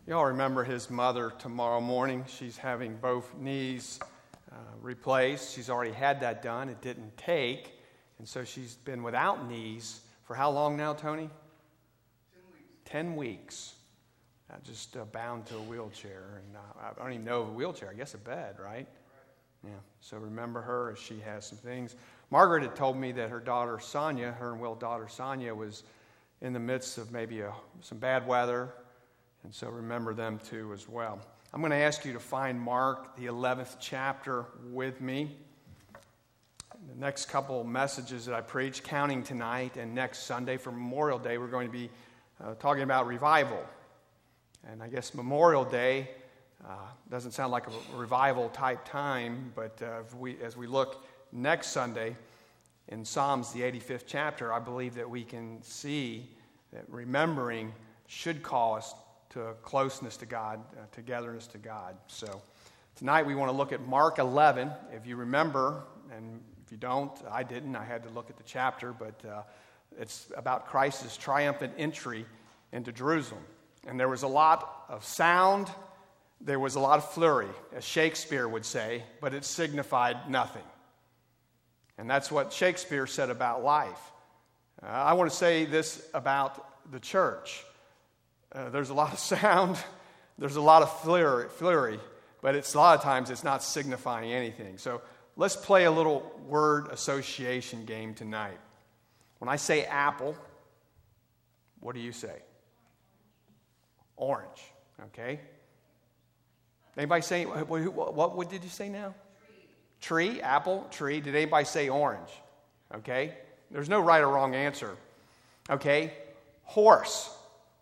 You all remember his mother tomorrow morning. She's having both knees replaced. She's already had that done. It didn't take. And so she's been without knees for how long now, Tony? 10 weeks. Just bound to a wheelchair. And I don't even know of a wheelchair. I guess a bed, right? Yeah. So remember her as she has some things. Margaret had told me that her daughter Sonia, her and Will's daughter Sonia, was in the midst of maybe some bad weather. And so remember them too as well. I'm going to ask you to find Mark, the 11th chapter, with me. The next couple messages that I preach, counting tonight and next Sunday for Memorial Day, we're going to be talking about revival. And I guess Memorial Day doesn't sound like a revival type time, but as we look next Sunday in Psalms, the 85th chapter, I believe that we can see that remembering should call us to closeness to God, togetherness to God. So tonight we want to look at Mark 11. If you remember, and if you don't, I didn't. I had to look at the chapter, but it's about Christ's triumphant entry into Jerusalem. And there was a lot of sound. There was a lot of flurry, as Shakespeare would say, but it signified nothing. And that's what Shakespeare said about life. I want to say this about the church. There's a lot of sound, there's a lot of flurry, but a lot of times it's not signifying anything. So let's play a little word association game tonight. When I say apple, what do you say? Orange, okay? Anybody say, what did you say now? Tree, apple, tree. Did anybody say orange? Okay? There's no right or wrong answer. Okay? Horse.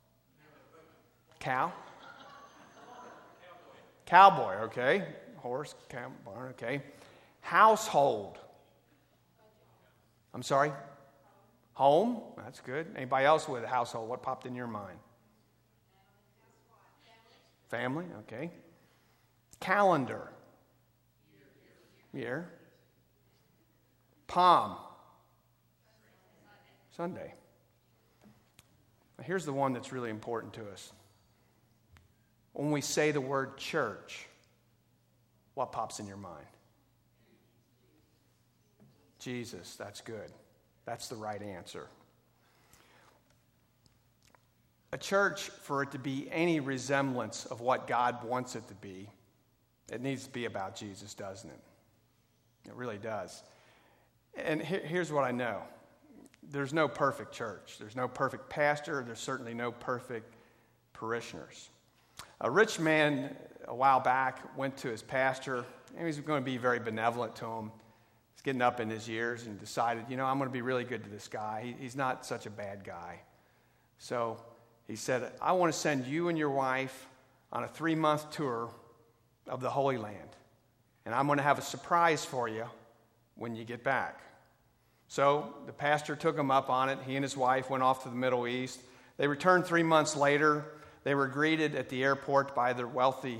Cow? Cowboy, okay. Horse, cow, barn, okay. Household. I'm sorry? Home? That's good. Anybody else with a household? What popped in your mind? Family, okay. Calendar. Year. Palm. Sunday. Now here's the one that's really important to us. When we say the word church, what pops in your mind? Jesus, that's good. That's the right answer. A church, for it to be any resemblance of what God wants it to be, it needs to be about Jesus, doesn't it? It really does. And here's what I know. There's no perfect church. There's no perfect pastor. There's certainly no perfect parishioners. A rich man a while back went to his pastor, and he was going to be very benevolent to him. He's getting up in his years and decided, I'm going to be really good to this guy. He's not such a bad guy. So he said, I want to send you and your wife on a 3-month tour of the Holy Land. And I'm going to have a surprise for you when you get back. So the pastor took him up on it. He and his wife went off to the Middle East. They returned 3 months later. They were greeted at the airport by their wealthy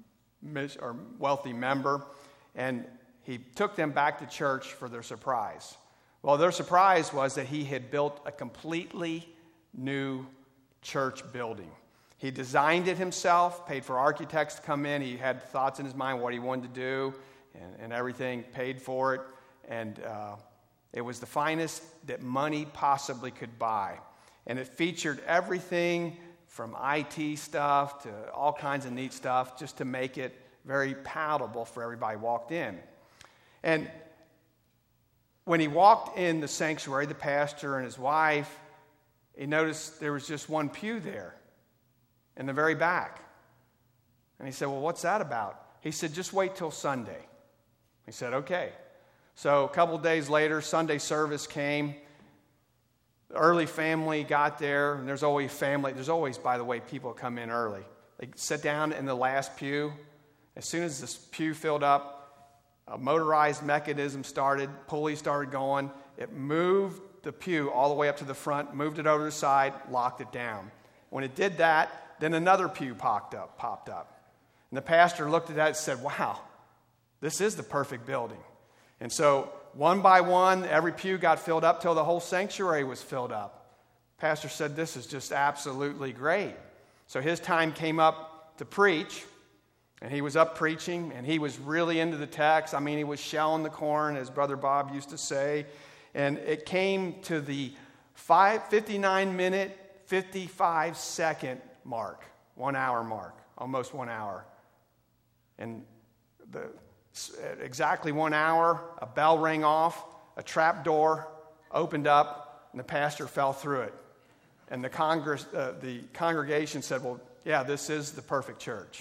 member, and he took them back to church for their surprise. Well, their surprise was that he had built a completely new church building. He designed it himself, paid for architects to come in. He had thoughts in his mind what he wanted to do and everything, paid for it. And it was the finest that money possibly could buy. And it featured everything from IT stuff to all kinds of neat stuff just to make it very palatable for everybody who walked in. And when he walked in the sanctuary, the pastor and his wife, he noticed there was just one pew there in the very back. And he said, well, what's that about? He said, just wait till Sunday. He said, okay. So a couple days later, Sunday service came. The early family got there, and there's always, by the way, people come in early. They sit down in the last pew. As soon as this pew filled up, a motorized mechanism started, pulley started going. It moved the pew all the way up to the front, moved it over to the side, locked it down. When it did that, then another pew popped up. And the pastor looked at that and said, wow, this is the perfect building. And so one by one, every pew got filled up till the whole sanctuary was filled up. Pastor said, this is just absolutely great. So his time came up to preach, and he was up preaching, and he was really into the text. I mean, he was shelling the corn, as Brother Bob used to say. And it came to the 59-minute, 55-second mark, 1 hour mark, almost 1 hour. And at exactly 1 hour, a bell rang off, a trap door opened up, and the pastor fell through it. And the congregation said, well, yeah, this is the perfect church.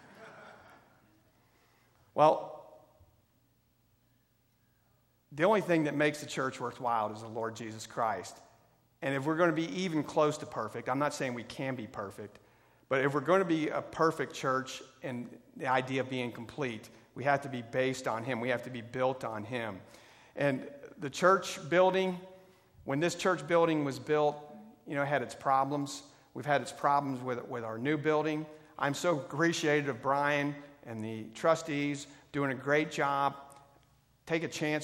Well, the only thing that makes the church worthwhile is the Lord Jesus Christ. And if we're going to be even close to perfect, I'm not saying we can be perfect, but if we're going to be a perfect church and the idea of being complete, we have to be based on Him. We have to be built on Him. And the church building, when this church building was built, it had its problems. We've had its problems with our new building. I'm so appreciative of Brian and the trustees doing a great job. Take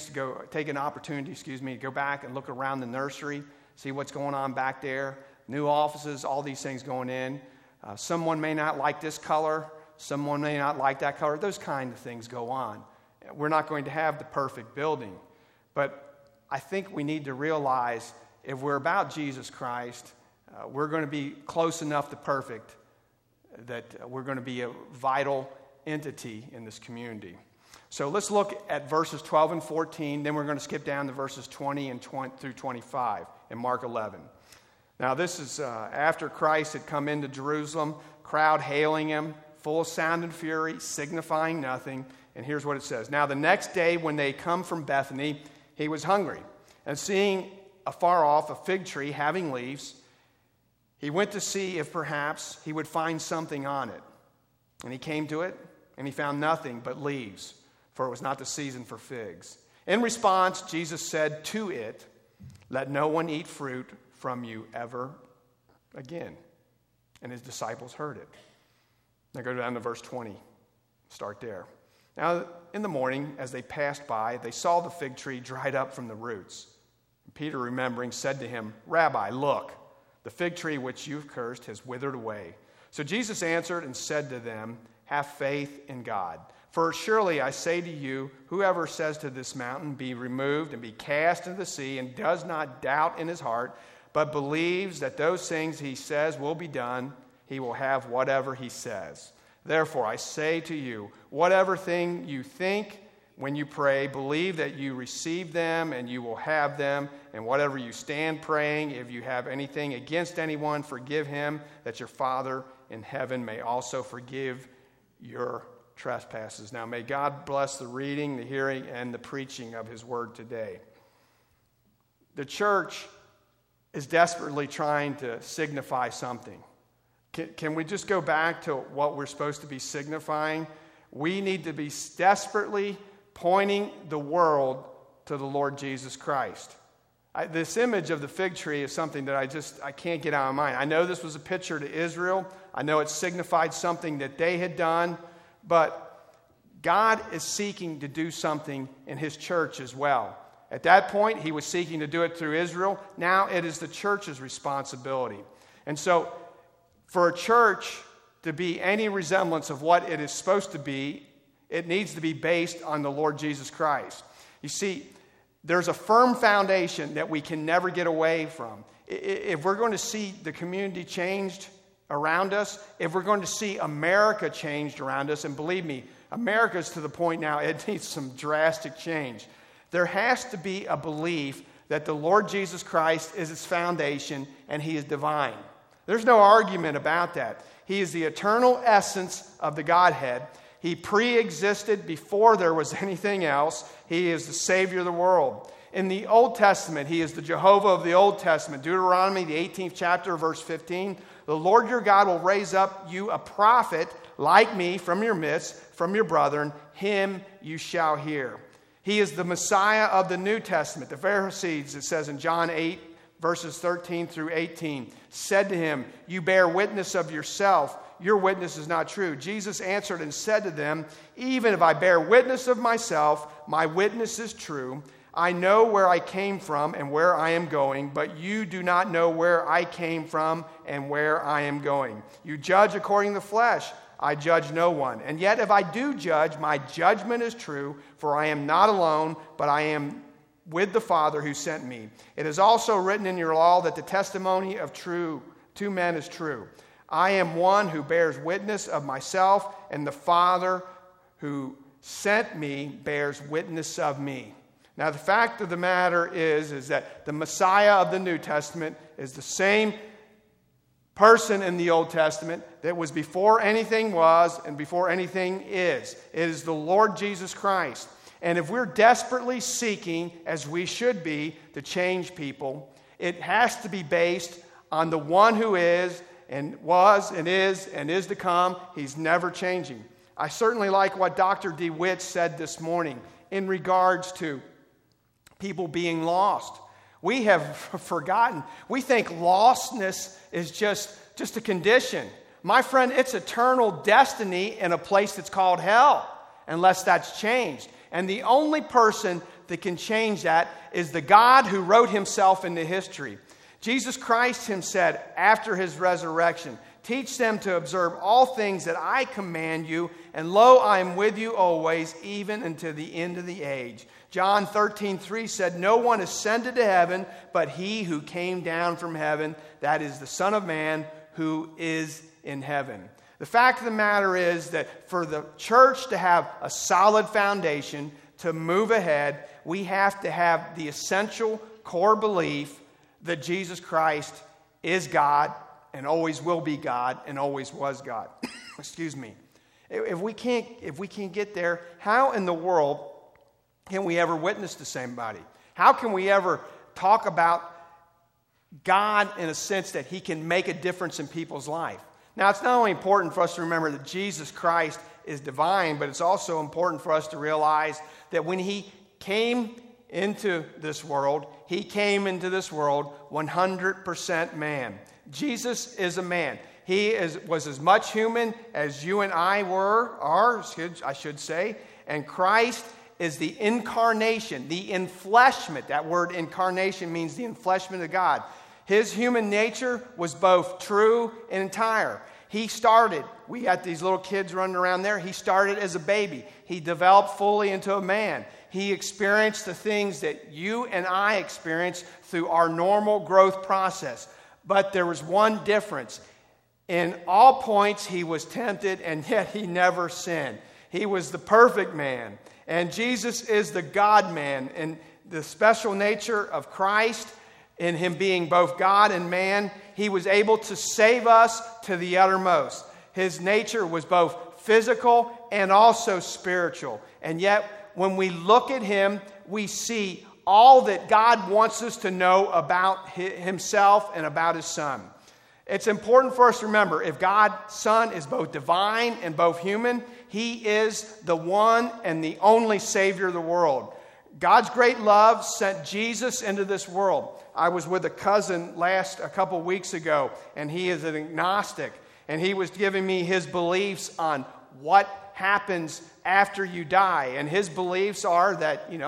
an opportunity to go back and look around the nursery, see what's going on back there. New offices, all these things going in. Someone may not like this color. Someone may not like that color. Those kind of things go on. We're not going to have the perfect building. But I think we need to realize if we're about Jesus Christ, we're going to be close enough to perfect that we're going to be a vital entity in this community. So let's look at verses 12 and 14. Then we're going to skip down to verses 20 through 25 in Mark 11. Now this is after Christ had come into Jerusalem, crowd hailing him, full of sound and fury, signifying nothing. And here's what it says. Now the next day when they come from Bethany, he was hungry. And seeing afar off a fig tree having leaves, he went to see if perhaps he would find something on it. And he came to it, and he found nothing but leaves, for it was not the season for figs. In response, Jesus said to it, "Let no one eat fruit from you ever again." And his disciples heard it. Now go down to verse 20. Start there. Now in the morning, as they passed by, they saw the fig tree dried up from the roots. And Peter, remembering, said to him, "Rabbi, look, the fig tree which you've cursed has withered away." So Jesus answered and said to them, "Have faith in God. For surely I say to you, whoever says to this mountain, 'Be removed and be cast into the sea,' and does not doubt in his heart, but believes that those things he says will be done, he will have whatever he says. Therefore I say to you, whatever thing you think when you pray, believe that you receive them and you will have them. And whatever you stand praying, if you have anything against anyone, forgive him, that your Father in heaven may also forgive your trespasses." Now may God bless the reading, the hearing, and the preaching of his word today. The church is desperately trying to signify something. Can we just go back to what we're supposed to be signifying? We need to be desperately pointing the world to the Lord Jesus Christ. This image of the fig tree is something that I can't get out of my mind. I know this was a picture to Israel. I know it signified something that they had done. But God is seeking to do something in his church as well. At that point, he was seeking to do it through Israel. Now it is the church's responsibility. And so for a church to be any resemblance of what it is supposed to be, it needs to be based on the Lord Jesus Christ. You see, there's a firm foundation that we can never get away from. If we're going to see the community changed around us, if we're going to see America changed around us, and believe me, America's to the point now it needs some drastic change. There has to be a belief that the Lord Jesus Christ is its foundation and he is divine. There's no argument about that. He is the eternal essence of the Godhead. He pre-existed before there was anything else. He is the Savior of the world. In the Old Testament, he is the Jehovah of the Old Testament. Deuteronomy, the 18th chapter, verse 15. "The Lord your God will raise up you a prophet like me from your midst, from your brethren. Him you shall hear." He is the Messiah of the New Testament. The Pharisees, it says in John 8, verses 13 through 18, said to him, "You bear witness of yourself. Your witness is not true." Jesus answered and said to them, "Even if I bear witness of myself, my witness is true. I know where I came from and where I am going, but you do not know where I came from and where I am going. You judge according to the flesh. I judge no one. And yet if I do judge, my judgment is true, for I am not alone, but I am with the Father who sent me. It is also written in your law that the testimony of two men is true. I am one who bears witness of myself, and the Father who sent me bears witness of me. Now, the fact of the matter is that the Messiah of the New Testament is the same person in the Old Testament that was before anything was and before anything is. It is the Lord Jesus Christ. And if we're desperately seeking, as we should be, to change people, it has to be based on the one who is and was and is to come. He's never changing. I certainly like what Dr. DeWitt said this morning in regards to people being lost. We have forgotten. We think lostness is just a condition. My friend, it's eternal destiny in a place that's called hell, unless that's changed. And the only person that can change that is the God who wrote himself into history. Jesus Christ himself said after his resurrection, teach them to observe all things that I command you, and lo, I am with you always, even unto the end of the age. John 13:3 said, no one ascended to heaven, but he who came down from heaven, that is the Son of Man who is in heaven. The fact of the matter is that for the church to have a solid foundation, to move ahead, we have to have the essential core belief that Jesus Christ is God and always will be God and always was God. Excuse me. If we can't get there, how in the world can we ever witness to somebody? How can we ever talk about God in a sense that he can make a difference in people's life? Now, it's not only important for us to remember that Jesus Christ is divine, but it's also important for us to realize that when he came into this world, he came into this world 100% man. Jesus is a man. He was as much human as you and I are, I should say, and Christ is the incarnation, the enfleshment. That word incarnation means the enfleshment of God. His human nature was both true and entire. He started, we got these little kids running around there. He started as a baby. He developed fully into a man. He experienced the things that you and I experience through our normal growth process. But there was one difference. In all points, he was tempted, and yet he never sinned. He was the perfect man. And Jesus is the God-man. And the special nature of Christ, in him being both God and man, he was able to save us to the uttermost. His nature was both physical and also spiritual. And yet, when we look at him, we see all that God wants us to know about himself and about his Son. It's important for us to remember, if God's Son is both divine and both human, he is the one and the only Savior of the world. God's great love sent Jesus into this world. I was with a cousin a couple weeks ago, and he is an agnostic, and he was giving me his beliefs on what happens after you die. And his beliefs are that, you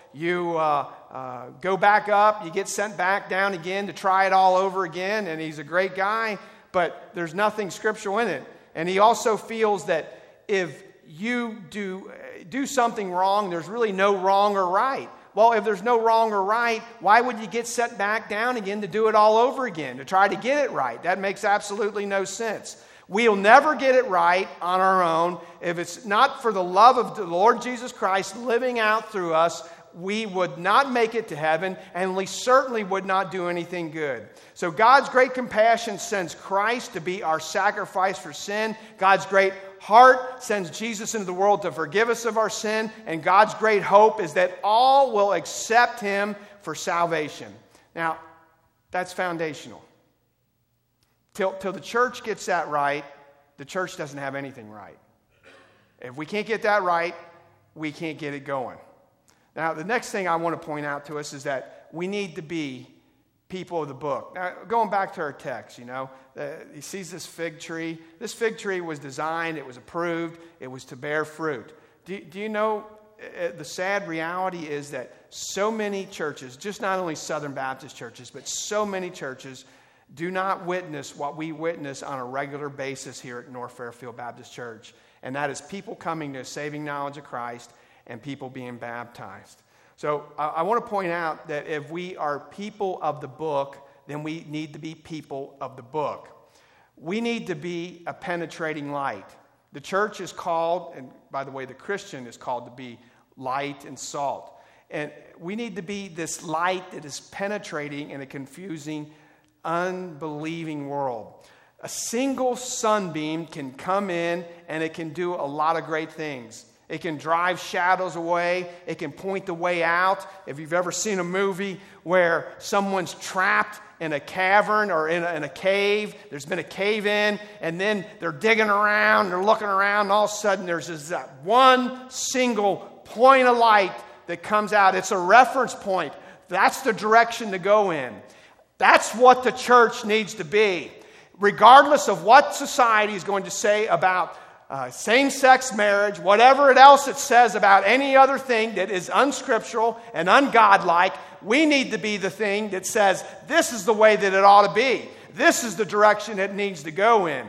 go back up, you get sent back down again to try it all over again, and he's a great guy, but there's nothing scriptural in it. And he also feels that if you do something wrong, there's really no wrong or right. Well, if there's no wrong or right, why would you get sent back down again to do it all over again, to try to get it right? That makes absolutely no sense. We'll never get it right on our own. If it's not for the love of the Lord Jesus Christ living out through us, we would not make it to heaven, and we certainly would not do anything good. So God's great compassion sends Christ to be our sacrifice for sin. God's great heart sends Jesus into the world to forgive us of our sin. And God's great hope is that all will accept him for salvation. Now, that's foundational. Till the church gets that right, the church doesn't have anything right. If we can't get that right, we can't get it going. Now, the next thing I want to point out to us is that we need to be people of the book. Now, going back to our text, he sees this fig tree. This fig tree was designed, it was approved, it was to bear fruit. Do you know the sad reality is that so many churches, just not only Southern Baptist churches, but so many churches do not witness what we witness on a regular basis here at North Fairfield Baptist Church. And that is people coming to a saving knowledge of Christ and people being baptized. So I want to point out that if we are people of the book, then we need to be people of the book. We need to be a penetrating light. The church is called, and by the way, the Christian is called to be light and salt. And we need to be this light that is penetrating in a confusing, unbelieving world. A single sunbeam can come in and it can do a lot of great things. It can drive shadows away. It can point the way out. If you've ever seen a movie where someone's trapped in a cavern or in a cave, there's been a cave in, and then they're digging around, they're looking around, and all of a sudden there's just that one single point of light that comes out. It's a reference point. That's the direction to go in. That's what the church needs to be. Regardless of what society is going to say about same-sex marriage, whatever else it says about any other thing that is unscriptural and ungodlike, we need to be the thing that says, this is the way that it ought to be. This is the direction it needs to go in.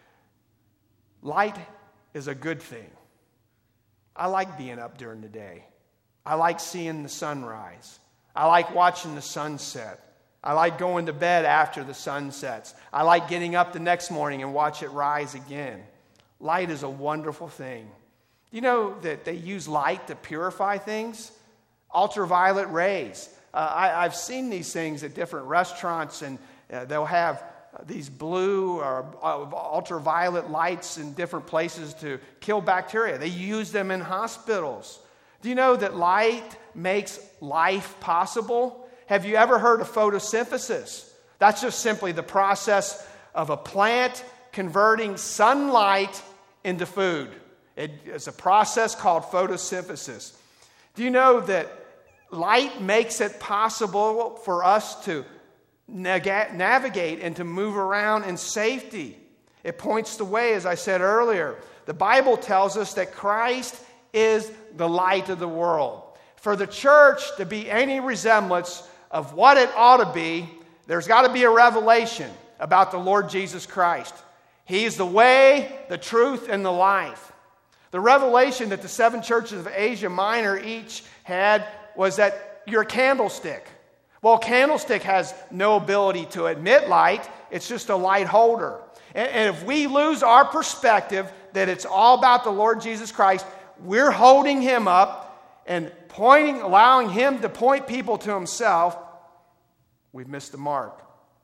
Light is a good thing. I like being up during the day. I like seeing the sunrise. I like watching the sunset. I like going to bed after the sun sets. I like getting up the next morning and watch it rise again. Light is a wonderful thing. You know that they use light to purify things? Ultraviolet rays. I've seen these things at different restaurants, and they'll have these blue or ultraviolet lights in different places to kill bacteria. They use them in hospitals. Do you know that light makes life possible? Have you ever heard of photosynthesis? That's just simply the process of a plant converting sunlight into food. It's a process called photosynthesis. Do you know that light makes it possible for us to navigate and to move around in safety? It points the way, as I said earlier. The Bible tells us that Christ is the light of the world. For the church to be any resemblance of what it ought to be, there's got to be a revelation about the Lord Jesus Christ. He is the way, the truth, and the life. The revelation that the 7 churches of Asia Minor each had was that you're a candlestick. Well, a candlestick has no ability to emit light. It's just a light holder. And if we lose our perspective that it's all about the Lord Jesus Christ, we're holding Him up and allowing Him to point people to Himself, we've missed the mark.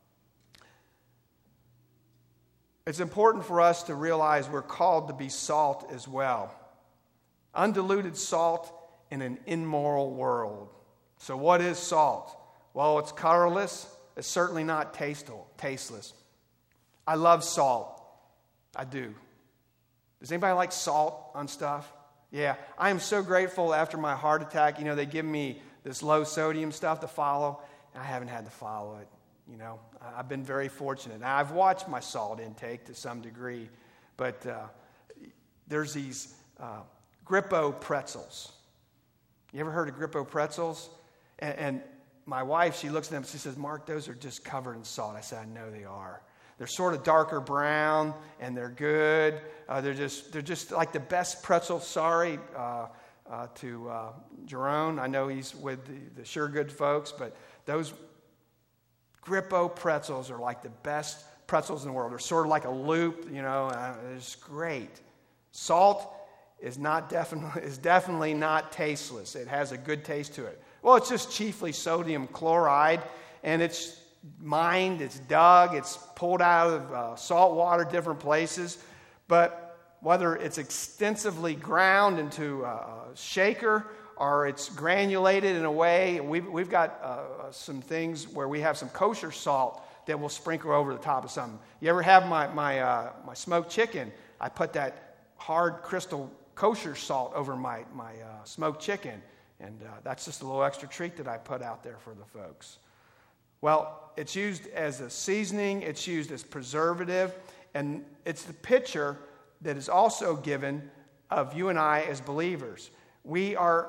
It's important for us to realize we're called to be salt as well. Undiluted salt in an immoral world. So what is salt? Well, it's colorless. It's certainly not tasteless. I love salt. I do. Does anybody like salt on stuff? Yeah. I am so grateful after my heart attack. You know, they give me this low sodium stuff to follow. I haven't had to follow it. You know, I've been very fortunate. Now, I've watched my salt intake to some degree, but there's these Grippo pretzels. You ever heard of Grippo pretzels? And my wife, she looks at them and she says, Mark, those are just covered in salt. I said, I know they are. They're sort of darker brown, and they're good. They're just like the best pretzel. Sorry to Jerome. I know he's with the Sure Good folks, but those Grippo pretzels are like the best pretzels in the world. They're sort of like a loop, you know. It's great. Salt is definitely not tasteless. It has a good taste to it. Well, it's just chiefly sodium chloride, and it's mined, it's dug, it's pulled out of salt water, different places. But whether it's extensively ground into a shaker or it's granulated in a way, we've got some things where we have some kosher salt that we'll sprinkle over the top of something. You ever have my smoked chicken? I put that hard crystal kosher salt over my smoked chicken, and that's just a little extra treat that I put out there for the folks. Well, it's used as a seasoning, it's used as preservative, and it's the picture that is also given of you and I as believers. We are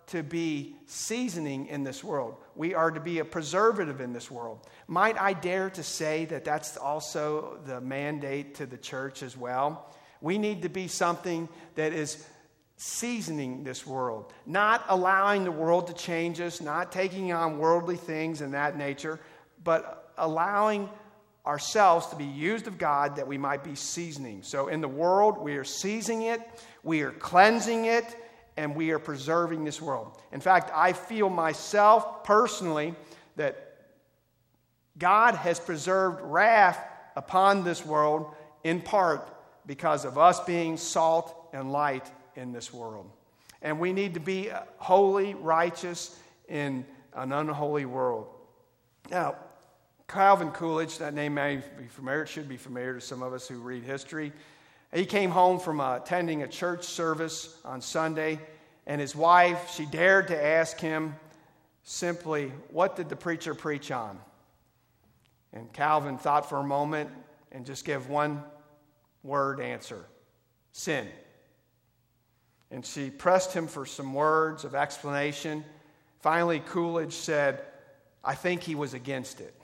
to be seasoning in this world. We are to be a preservative in this world. Might I dare to say that that's also the mandate to the church as well? We need to be something that is seasoning this world, not allowing the world to change us, not taking on worldly things in that nature, but allowing ourselves to be used of God that we might be seasoning. So in the world, we are seasoning it, we are cleansing it, and we are preserving this world. In fact, I feel myself personally that God has preserved wrath upon this world in part because of us being salt and light in this world. And we need to be holy, righteous in an unholy world. Now, Calvin Coolidge, that name may be familiar, it should be familiar to some of us who read history. He came home from attending a church service on Sunday, and his wife, she dared to ask him simply, what did the preacher preach on? And Calvin thought for a moment and just gave one word answer: sin. And she pressed him for some words of explanation. Finally, Coolidge said, I think he was against it.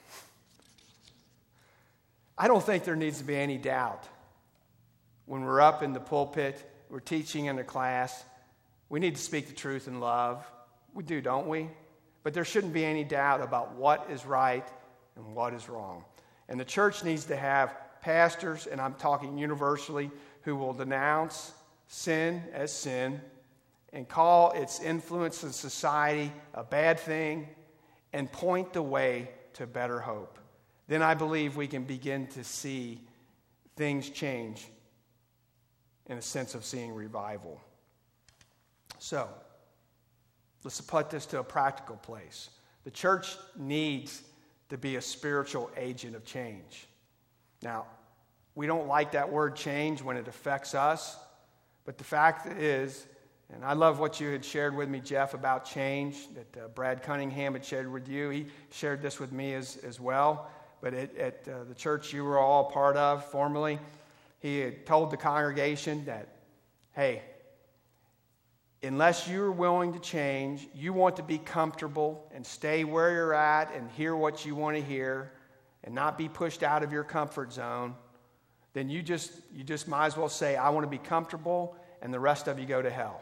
I don't think there needs to be any doubt. When we're up in the pulpit, we're teaching in a class, we need to speak the truth in love. We do, don't we? But there shouldn't be any doubt about what is right and what is wrong. And the church needs to have pastors, and I'm talking universally, who will denounce sin as sin and call its influence in society a bad thing and point the way to better hope. Then I believe we can begin to see things change in a sense of seeing revival. So, let's put this to a practical place. The church needs to be a spiritual agent of change. Now, we don't like that word change when it affects us, but the fact is, and I love what you had shared with me, Jeff, about change, that Brad Cunningham had shared with you. He shared this with me as well. But at the church you were all a part of formerly, he had told the congregation that, hey, unless you're willing to change, you want to be comfortable and stay where you're at and hear what you want to hear and not be pushed out of your comfort zone, then you just might as well say, I want to be comfortable, and the rest of you go to hell.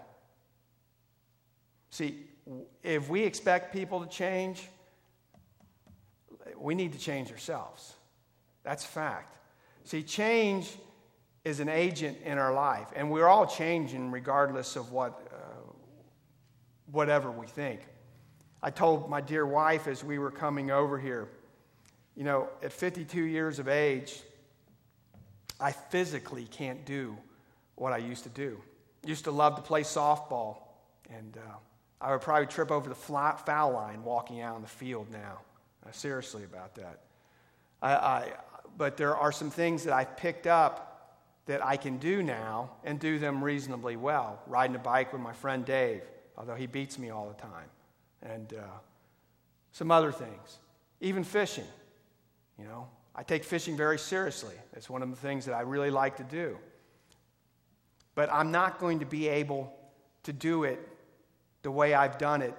See, if we expect people to change, we need to change ourselves. That's a fact. See, change is an agent in our life, and we're all changing regardless of whatever we think. I told my dear wife as we were coming over here, you know, at 52 years of age, I physically can't do what I used to do. Used to love to play softball, and I would probably trip over the foul line walking out in the field now. Seriously about that. But there are some things that I've picked up that I can do now and do them reasonably well. Riding a bike with my friend Dave, although he beats me all the time. And some other things. Even fishing. You know, I take fishing very seriously. It's one of the things that I really like to do. But I'm not going to be able to do it the way I've done it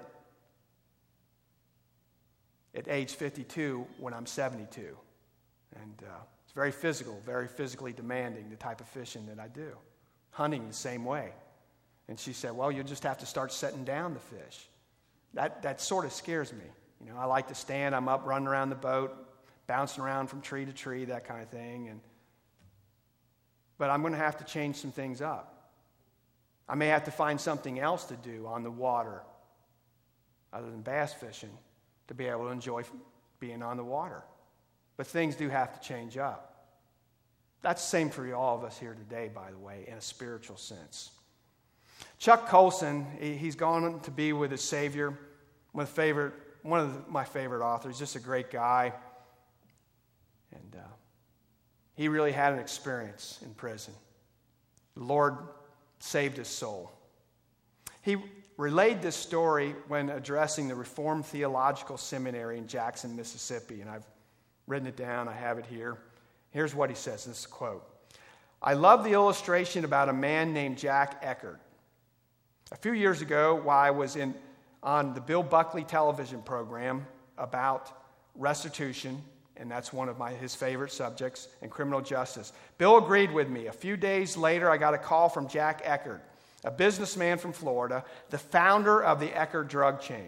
at age 52 when I'm 72. And it's very physical, very physically demanding, the type of fishing that I do. Hunting the same way. And she said, well, you'll just have to start setting down the fish. That sort of scares me. You know, I like to stand, I'm up running around the boat, bouncing around from tree to tree, that kind of thing. But I'm going to have to change some things up. I may have to find something else to do on the water other than bass fishing to be able to enjoy being on the water. But things do have to change up. That's the same for all of us here today, by the way, in a spiritual sense. Chuck Colson, he's gone to be with his Savior, one of my favorite authors, just a great guy. And he really had an experience in prison. The Lord saved his soul. He relayed this story when addressing the Reformed Theological Seminary in Jackson, Mississippi, and I've written it down. I have it here. Here's what he says. This is a quote. I love the illustration about a man named Jack Eckert. A few years ago, while I was in on the Bill Buckley television program about restitution, and that's one of his favorite subjects, and criminal justice. Bill agreed with me. A few days later, I got a call from Jack Eckert, a businessman from Florida, the founder of the Eckert drug chain,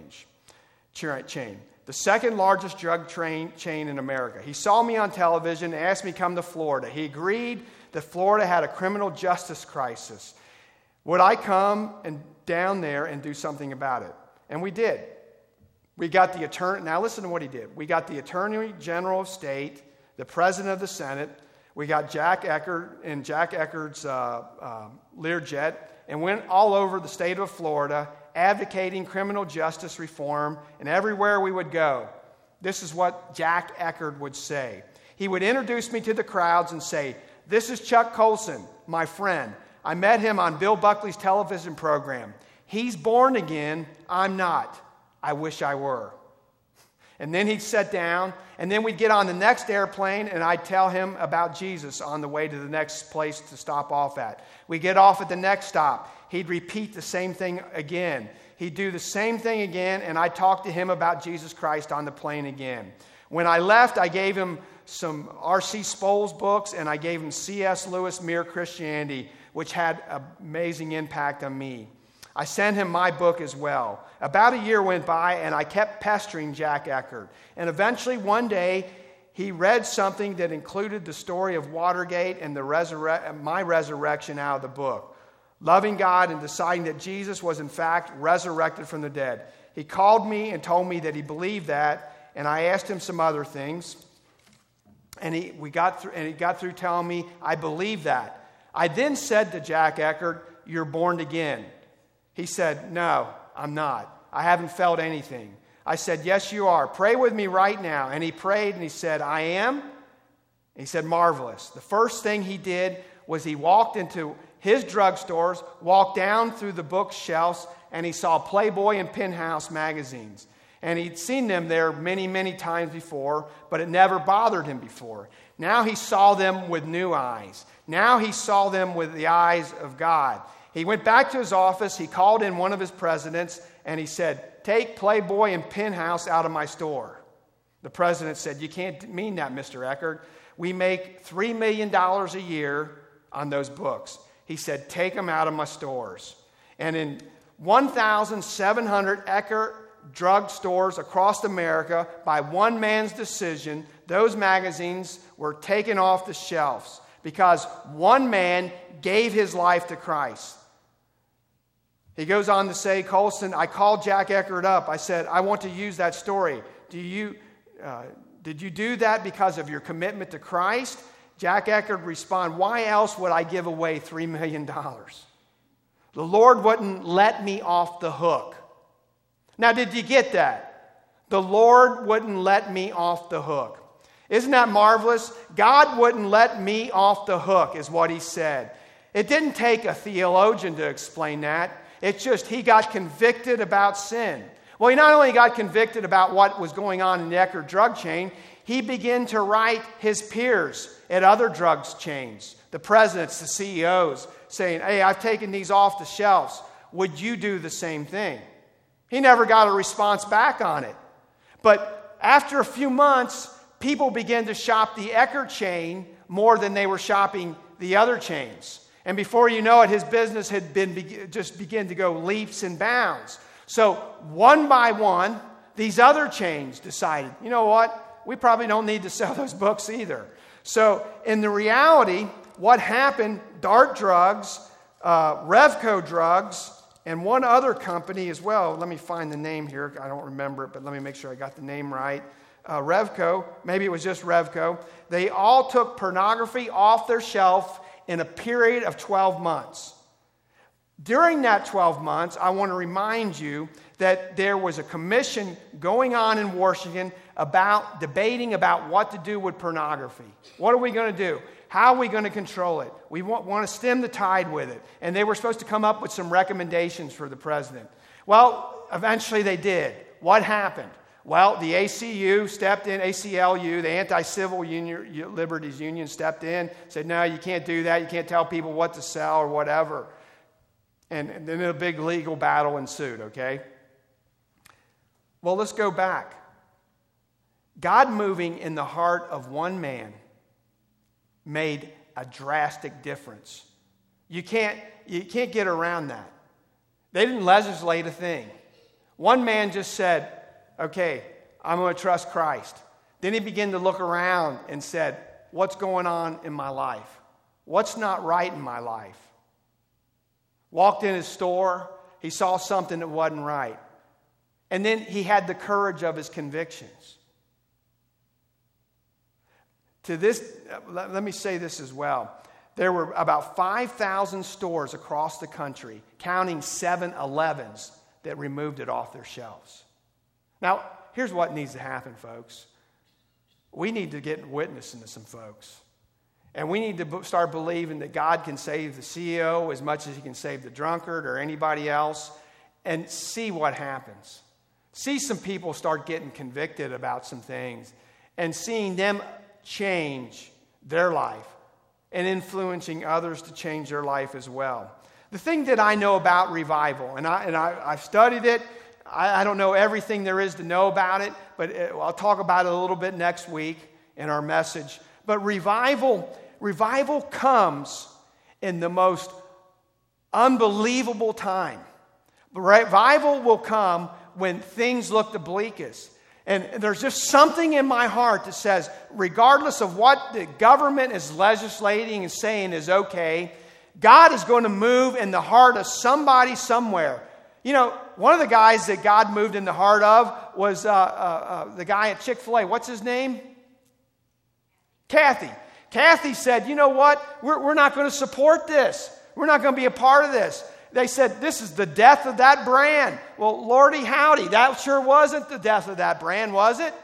the second largest drug chain in America. He saw me on television and asked me to come to Florida. He agreed that Florida had a criminal justice crisis. Would I come down there and do something about it? And we did. We got the attorney. Now listen to what he did. We got the Attorney General of State, the President of the Senate. We got Jack Eckert in Jack Eckert's Learjet, and went all over the state of Florida advocating criminal justice reform. And everywhere we would go, this is what Jack Eckert would say. He would introduce me to the crowds and say, "This is Chuck Colson, my friend. I met him on Bill Buckley's television program. He's born again. I'm not. I wish I were." And then he'd sit down, and then we'd get on the next airplane, and I'd tell him about Jesus on the way to the next place to stop off at. We get off at the next stop. He'd repeat the same thing again. He'd do the same thing again, and I'd talk to him about Jesus Christ on the plane again. When I left, I gave him some R.C. Sproul's books, and I gave him C.S. Lewis' Mere Christianity, which had an amazing impact on me. I sent him my book as well. About a year went by, and I kept pestering Jack Eckert. And eventually, one day, he read something that included the story of Watergate and my resurrection out of the book. Loving God and deciding that Jesus was, in fact, resurrected from the dead. He called me and told me that he believed that, and I asked him some other things. And he got through telling me, "I believe that." I then said to Jack Eckert, "You're born again." He said, "No, I'm not. I haven't felt anything." I said, "Yes, you are. Pray with me right now." And he prayed and he said, "I am." And he said, "Marvelous." The first thing he did was he walked into his drugstores, walked down through the bookshelves, and he saw Playboy and Penthouse magazines. And he'd seen them there many, many times before, but it never bothered him before. Now he saw them with new eyes. Now he saw them with the eyes of God. He went back to his office, he called in one of his presidents, and he said, "Take Playboy and Penthouse out of my store." The president said, "You can't mean that, Mr. Eckert. We make $3 million a year on those books." He said, "Take them out of my stores." And in 1,700 Eckert drug stores across America, by one man's decision, those magazines were taken off the shelves because one man gave his life to Christ. He goes on to say, "Colson, I called Jack Eckert up. I said, I want to use that story. Did you do that because of your commitment to Christ?" Jack Eckert responded, "Why else would I give away $3 million? The Lord wouldn't let me off the hook." Now, did you get that? The Lord wouldn't let me off the hook. Isn't that marvelous? God wouldn't let me off the hook, is what he said. It didn't take a theologian to explain that. It's just he got convicted about sin. Well, he not only got convicted about what was going on in the Eckert drug chain, he began to write his peers at other drugs chains, the presidents, the CEOs, saying, "Hey, I've taken these off the shelves. Would you do the same thing?" He never got a response back on it. But after a few months, people began to shop the Eckert chain more than they were shopping the other chains. And before you know it, his business had just began to go leaps and bounds. So one by one, these other chains decided, you know what? We probably don't need to sell those books either. So in the reality, what happened, Dart Drugs, Revco Drugs, and one other company as well. Let me find the name here. I don't remember it, but let me make sure I got the name right. Revco, maybe it was just Revco. They all took pornography off their shelf in a period of 12 months. During that 12 months, I want to remind you that there was a commission going on in Washington about debating about what to do with pornography. What are we going to do? How are we going to control it? We want to stem the tide with it. And they were supposed to come up with some recommendations for the president. Well, eventually they did. What happened? Well, the ACLU stepped in, ACLU, the Anti-Civil Liberties Union stepped in, said, no, you can't do that. You can't tell people what to sell or whatever. And then a big legal battle ensued, okay? Well, let's go back. God moving in the heart of one man made a drastic difference. You can't get around that. They didn't legislate a thing. One man just said, okay, I'm going to trust Christ. Then he began to look around and said, what's going on in my life? What's not right in my life? Walked in his store, he saw something that wasn't right. And then he had the courage of his convictions. Let me say this as well. There were about 5,000 stores across the country, counting 7-Elevens, that removed it off their shelves. Now, here's what needs to happen, folks. We need to get witnessing to some folks. And we need to start believing that God can save the CEO as much as he can save the drunkard or anybody else, and see what happens. See some people start getting convicted about some things and seeing them change their life and influencing others to change their life as well. The thing that I know about revival, and I've studied it, I don't know everything there is to know about it, but I'll talk about it a little bit next week in our message. But revival comes in the most unbelievable time. Revival will come when things look the bleakest. And there's just something in my heart that says, regardless of what the government is legislating and saying is okay, God is going to move in the heart of somebody somewhere. You know, one of the guys that God moved in the heart of was the guy at Chick-fil-A. What's his name? Kathy. Kathy said, you know what? We're not going to support this. We're not going to be a part of this. They said, this is the death of that brand. Well, Lordy howdy, that sure wasn't the death of that brand, was it?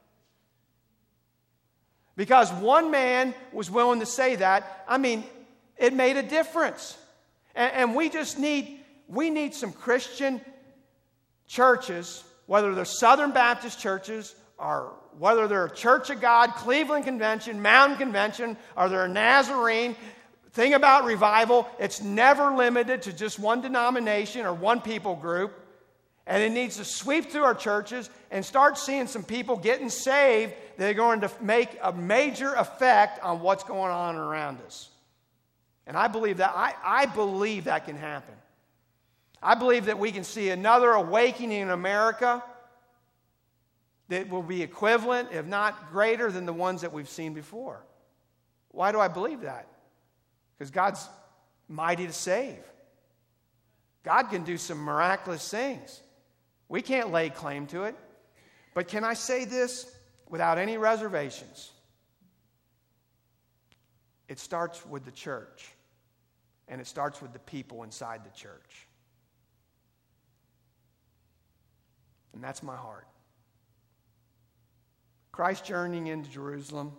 Because one man was willing to say that. I mean, it made a difference. And we need some Christian churches, whether they're Southern Baptist churches or whether they're Church of God, Cleveland Convention, Mountain Convention, or they're a Nazarene. Thing about revival, it's never limited to just one denomination or one people group. And it needs to sweep through our churches and start seeing some people getting saved that are going to make a major effect on what's going on around us. And I believe that. I believe that can happen. I believe that we can see another awakening in America that will be equivalent, if not greater, than the ones that we've seen before. Why do I believe that? Because God's mighty to save. God can do some miraculous things. We can't lay claim to it. But can I say this without any reservations? It starts with the church. And it starts with the people inside the church. And that's my heart. Christ journeying into Jerusalem.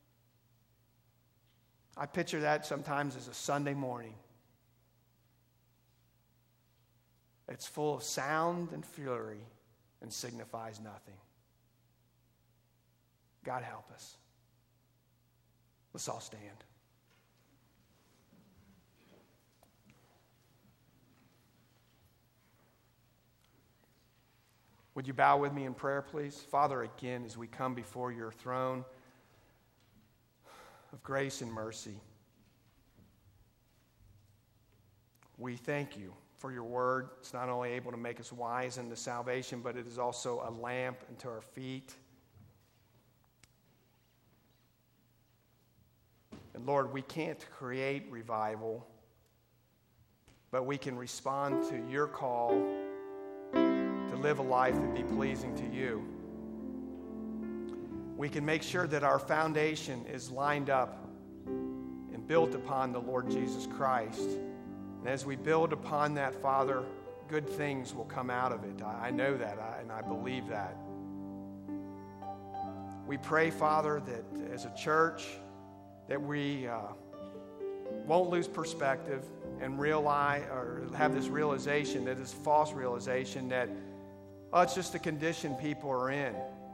I picture that sometimes as a Sunday morning. It's full of sound and fury and signifies nothing. God help us. Let's all stand. Would you bow with me in prayer, please? Father, again, as we come before your throne of grace and mercy, we thank you for your word. It's not only able to make us wise into salvation, but it is also a lamp unto our feet. And Lord, we can't create revival, but we can respond to your call to live a life that be pleasing to you. We can make sure that our foundation is lined up and built upon the Lord Jesus Christ. And as we build upon that, Father, good things will come out of it. I know that, and I believe that. We pray, Father, that as a church, that we won't lose perspective and realize, or have this realization, that is false realization, that it's just the condition people are in.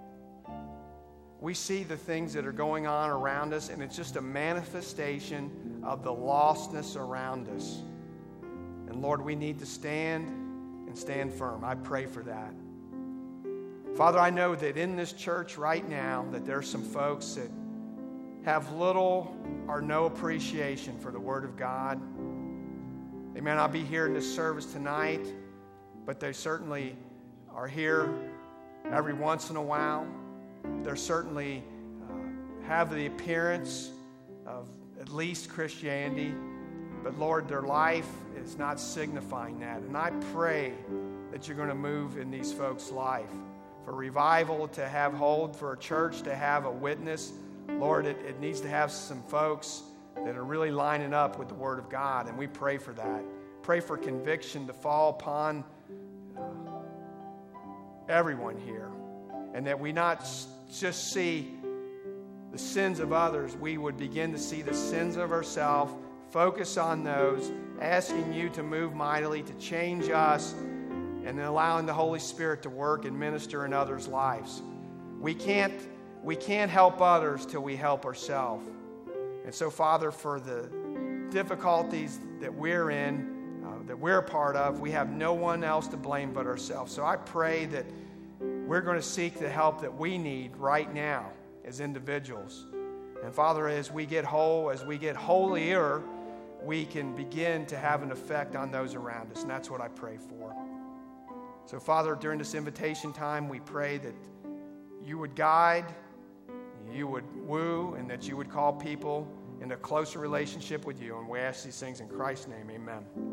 We see the things that are going on around us, and it's just a manifestation of the lostness around us. And Lord, we need to stand and stand firm. I pray for that. Father, I know that in this church right now that there's some folks that have little or no appreciation for the Word of God. They may not be here in this service tonight, but they certainly are here every once in a while. They certainly have the appearance of at least Christianity, but Lord, their life is not signifying that. And I pray that you're going to move in these folks' life for revival to have hold, for a church to have a witness. Lord, it needs to have some folks that are really lining up with the Word of God, and we pray for that. Pray for conviction to fall upon everyone here, and that we not just see the sins of others, we would begin to see the sins of ourselves, focus on those, asking you to move mightily, to change us, and then allowing the Holy Spirit to work and minister in others' lives. We can't help others till we help ourselves. And so, Father, for the difficulties that we're in, that we're a part of, we have no one else to blame but ourselves. So I pray that we're going to seek the help that we need right now as individuals. And Father, as we get whole, as we get holier, we can begin to have an effect on those around us. And that's what I pray for. So Father, during this invitation time, we pray that you would guide, you would woo, and that you would call people in a closer relationship with you. And we ask these things in Christ's name. Amen.